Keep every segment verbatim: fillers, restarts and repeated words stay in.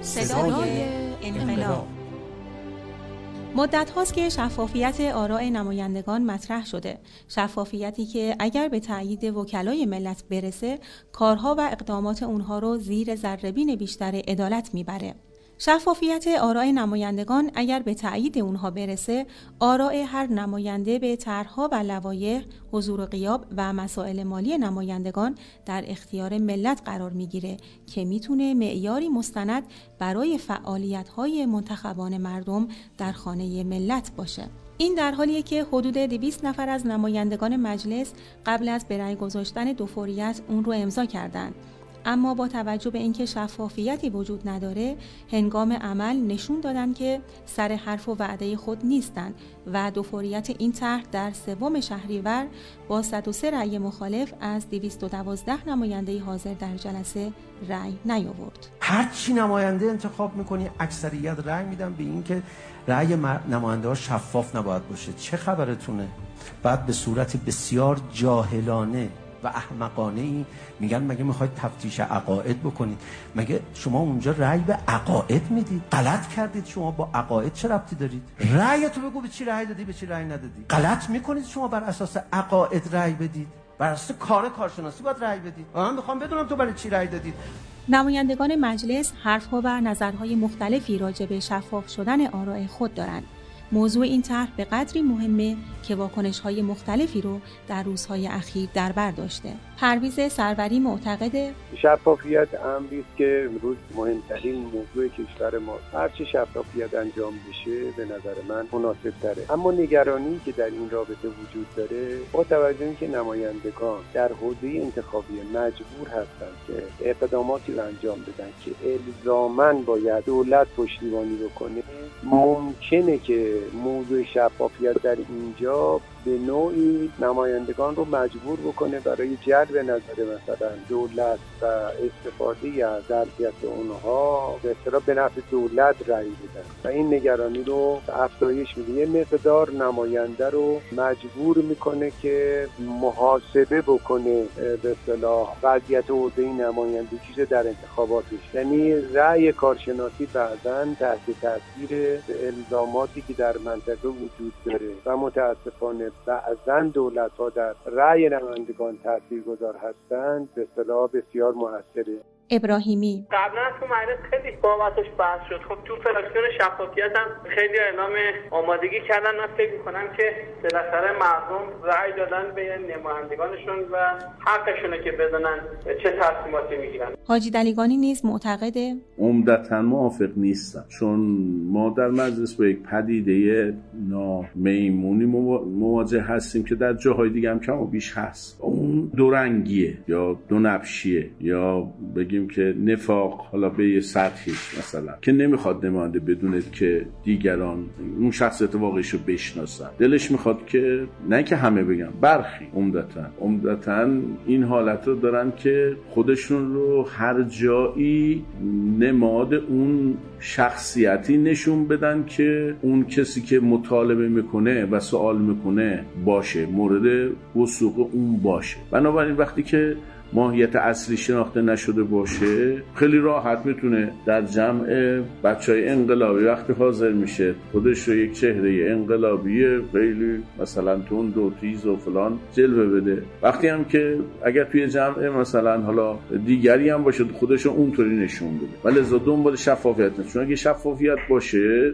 صدای انقلاب. مدت هاست که شفافیت آراء نمایندگان مطرح شده. شفافیتی که اگر به تأیید وکلای ملت برسه، کارها و اقدامات اونها رو زیر ذره‌بین بیشتر عدالت میبره. شفافیت آراء نمایندگان اگر به تأیید اونها برسه، آراء هر نماینده به طرح‌ها و لوایح، حضور و غیاب و مسائل مالی نمایندگان در اختیار ملت قرار میگیره که میتونه معیاری مستند برای فعالیت‌های منتخبان مردم در خانه ملت باشه. این در حالیه که حدود دویست نفر از نمایندگان مجلس قبل از به رأی گذاشتن دو فوریت اون رو امضا کردند. اما با توجه به اینکه شفافیتی وجود نداره، هنگام عمل نشون دادن که سر حرف و وعده خود نیستند و دو فوریت این طرح در سوم شهریور با صد و سه رأی مخالف از دویست و دوازده نماینده حاضر در جلسه رأی نیاورد. هر چی نماینده انتخاب میکنی اکثریت رأی میدن به این که رأی نماینده ها شفاف نباید باشه. چه خبرتونه؟ بعد به صورت بسیار جاهلانه و احمقانه ای میگن مگه میخواید تفتیش عقاید بکنید؟ مگه شما اونجا رأی به عقاید میدید؟ غلط کردید. شما با عقاید چه ربطی دارید؟ رأی تو بگو به چی رأی دادی، به چی رأی ندادی. غلط میکنید شما بر اساس عقاید رأی بدید. بر اساس کار کارشناسی باید رأی بدید. من میخوام بدونم تو برای چی رأی دادید. نمایندگان مجلس حرفها و نظرهای مختلفی راجع به شفاف شدن آراء خود دارند. موضوع این طرح به قدری مهمه که واکنش‌های مختلفی رو در روزهای اخیر در بر داشته. پرویز سروری معتقده شفافیت امری است که امروز مهمترین موضوع کشور ما. هرچی شفافیت انجام بشه به نظر من مناسب تره. اما نگرانی که در این رابطه وجود داره با توجه به اینکه نمایندگان در حوزه انتخابی مجبور هستند که اقداماتی رو انجام بدن که الزاماً باید دولت پشتیبانی بکنه، ممکنه که موضوع شفافیت در اینجا به نوعی نمایندگان رو مجبور بکنه برای جلب نظر مثلا دولت و استفاده از ظرفیت اونها به اصطلاح به نفع دولت رأی بدن و این نگرانی رو افزایش میده. یه مقدار نماینده رو مجبور میکنه که محاسبه بکنه به اصطلاح وضعیت حوزه نمایندگی در انتخاباتش. یعنی رأی کارشناسی بعضاً تحت تاثیر الزاماتی که در منطقه وجود داره و متاسفانه بعضاً دولت‌ها در رأی نمایندگان تاثیرگذار هستند به اصطلاح بسیار مؤثره. ابراهیمی قبلا تو مجلس خیلی بابتش بحث شد. خب تو فراکسیون شفافیت هم خیلی اعلام آمادگی کردن. من فکر می‌کنم که بالاخره مردم رأی دادن به نمایندگانشون و حقشونه که بدونن چه تصمیماتی میگیرن. حاجی دلیگانی نیز معتقده عمدتاً موافق نیستم، چون ما در مجلس با یک پدیده نامیمونی مواجه هستیم که در جاهای دیگه هم کم و بیش هست. اون دو رنگیه یا دو نبشیه یا بگیم که نفاق حالا به یه سطحیش مثلا که نمیخواد نماینده بدونه که دیگران اون شخصیت واقعیش رو بشناسن. دلش میخواد که نه که همه بگن، برخی عمدتاً عمدتاً این حالت رو دارن که خودشون رو هر جایی نماد اون شخصیتی نشون بدن که اون کسی که مطالبه میکنه و سوال میکنه باشه، مورد وثوق اون باشه. بنابراین وقتی که ماهیت اصلی شناخته نشده باشه خیلی راحت میتونه در جمع بچهای انقلابی وقتی حاضر میشه خودش رو یک چهره انقلابی خیلی مثلا تند و تیز و فلان جلوه بده. وقتی هم که اگر توی جمع مثلا حالا دیگری هم باشه خودش رو اونطوری نشون بده. ولی لذا دنبال شفافیت نشه، چون اگه شفافیت باشه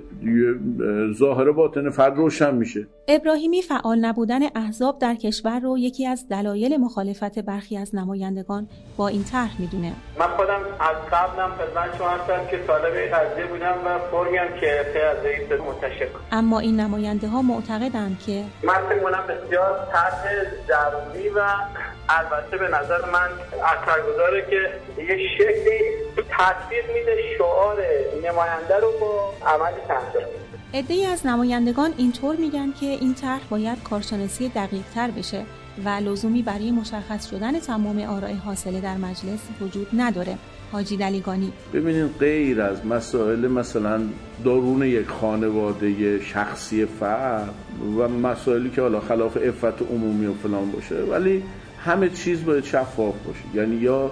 ظاهر باطن فرد روشن میشه. ابراهیمی فعال نبودن احزاب در کشور رو یکی از دلایل مخالفت برخی از نمایندگان با این طرح میدونه. من خودم از قبلم خدمت شما هستم که طالب این قضیه بودم و فوریم که از رئیس متشکرم. اما این نماینده ها معتقدند که من فکر می‌کنم بسیار طرح ضروری و البته به نظر من اثرگذاره که یه شکلی تاثیر میده شعار نماینده رو با عملی تنظیم. عده‌ای از نمایندگان اینطور میگن که این طرح باید کارشناسی دقیق‌تر بشه و لزومی برای مشخص شدن تمام آراء حاصله در مجلس وجود نداره. حاجی دلیگانی ببینید غیر از مسائل مثلا درون یک خانواده شخصی فرد و مسائلی که حالا خلاف عفت عمومی و فلان باشه، ولی همه چیز باید شفاف باشه. یعنی یا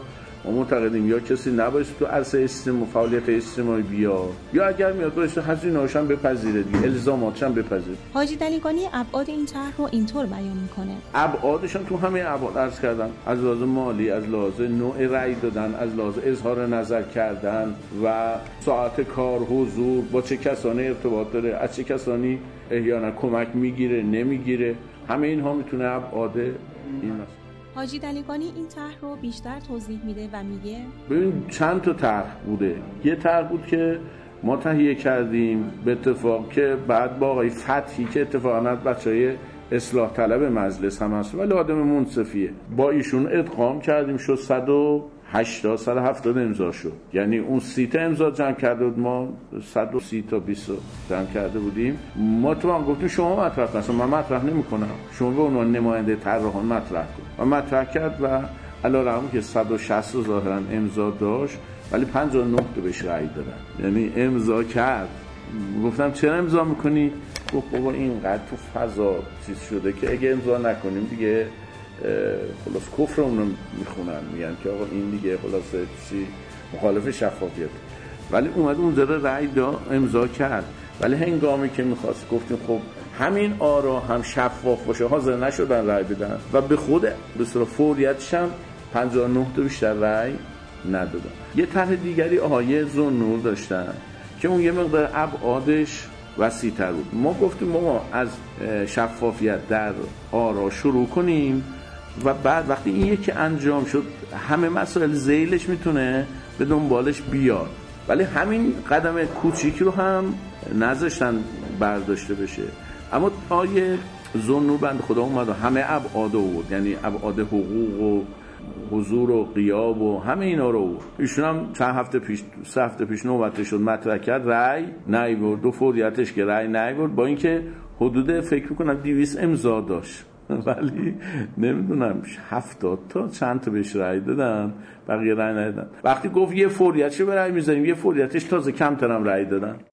ما معتقدیم یا کسی نباید تو عرصه اجتماعی فعالیت اجتماعی بیاد، یا اگر میاد باشه هزینه‌هاش هم بپذیره دیگه، الزاماتش هم بپذیره. حاجی دلیقانی ابعاد این طرح رو اینطور بیان میکنه: ابعادش هم تو همه ابعاد عرض کردم، از لحاظ مالی، از لحاظ نوع رأی دادن، از لحاظ اظهار نظر کردن و ساعت کار، حضور، با چه کسانی ارتباط داره، از چه کسانی احیانا کمک میگیره نمیگیره، همه اینها میتونه ابعاد این است. حاجی دلیقانی این طرح رو بیشتر توضیح میده و میگه ببین چند تا طرح بوده. یه طرح بود که ما تهیه کردیم به اتفاق که بعد با آقای فتحی که اتفاقا بچهای اصلاح طلب مجلس هم هست ولی آدم منصفیه، با ایشون ادغام کردیم، شد صد و هشتاد صد و هفتاد امضا شد. یعنی اون سی تا امضا جمع کرده بود، ما صد و سی تا بیست جمع کرده بودیم. ما تو هم گفتیم شما مطرح کن، مثلا من مطرح نمی‌کنم، شما به عنوان نماینده طراحان مطرح کن. و مطرح کرد و علیرغم که صد و شصت ظاهرا امضا داشت ولی پنجاه و نه تا بهش رأی دادن. یعنی امضا کرد. گفتم چرا امضا می‌کنی؟ گفت بابا اینقدر تو فضا چیز شده که اگه امضا نکنیم دیگه خلاص کفرمون رو میخونن، میگن که آقا این دیگه خلاص چی مخالف شفافیت. ولی اومد اون ذره رأی دا امضا کرد، ولی هنگامی که میخواست گفتیم خب همین آرا هم شفاف باشه، حاضر نشدن رأی بدن و به خود به اصطلاح فوریتش هم پنجاه و نه تا بیشتر رأی ندادن. یه طرح دیگری آقای ذوالنور داشتن که اون یه مقدار ابعادش وسیع‌تر بود. ما گفتیم ما از شفافیت در آرا شروع کنیم و بعد وقتی این یکی انجام شد همه مسائل ذیلش میتونه به دنبالش بیاد، ولی همین قدم کوچیکی رو هم نذاشتن برداشته بشه. اما آیه ذوالنور بند خدا اومد و همه ابعاد آورد، یعنی ابعاد حقوق و حضور و غیاب و همه اینا رو آورد. ایشون هم چند هفته پیش سه هفته پیش نوبتش شد مطرح کرد، رأی نیاورد. دو فوریتش که رأی نیاورد با اینکه حدود فکر می‌کنم دویست امضا داشت ولی نمیدونم هفتاد تا چند تا بهش رأی دادن، بقیه رأی ندادن. وقتی گفت یه فوریتش به رأی میذاریم، یه فوریتش تازه کمتر هم رأی دادن.